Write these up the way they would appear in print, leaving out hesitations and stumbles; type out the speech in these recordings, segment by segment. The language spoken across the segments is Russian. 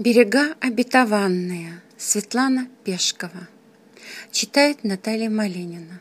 Берега обетованные. Светлана Пешкова. Читает Наталья Малинина.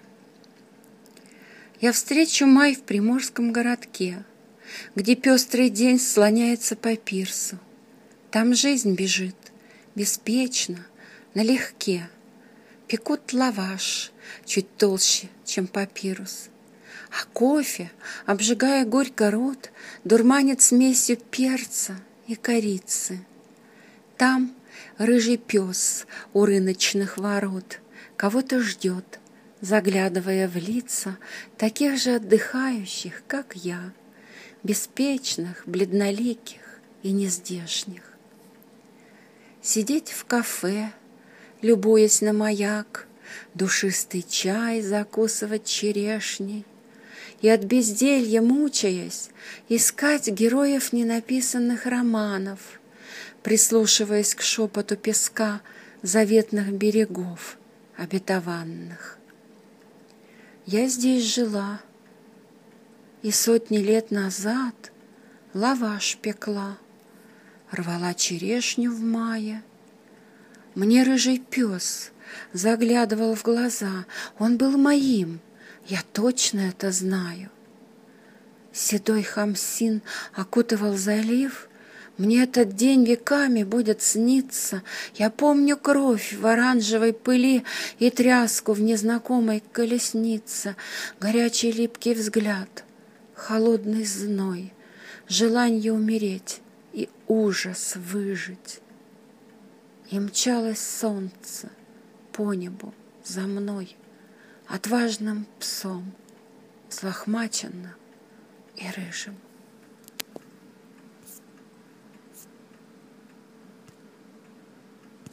Я встречу май в приморском городке, где пестрый день слоняется по пирсу. Там жизнь бежит, беспечно, налегке. Пекут лаваш, чуть толще, чем папирус. А кофе, обжигая горько рот, дурманит смесью перца и корицы. Там рыжий пес у рыночных ворот кого-то ждет, заглядывая в лица таких же отдыхающих, как я, беспечных, бледноликих и нездешних. Сидеть в кафе, любуясь на маяк, душистый чай закусывать черешней и от безделья мучаясь искать героев ненаписанных романов, прислушиваясь к шепоту песка заветных берегов обетованных. Я здесь жила, и сотни лет назад лаваш пекла, рвала черешню в мае. Мне рыжий пес заглядывал в глаза, он был моим, я точно это знаю. Седой хамсин окутывал залив, мне этот день веками будет сниться. Я помню кровь в оранжевой пыли и тряску в незнакомой колеснице, горячий липкий взгляд, холодный зной, желание умереть и ужас выжить. И мчалось солнце по небу за мной, отважным псом, взлохмаченным и рыжим.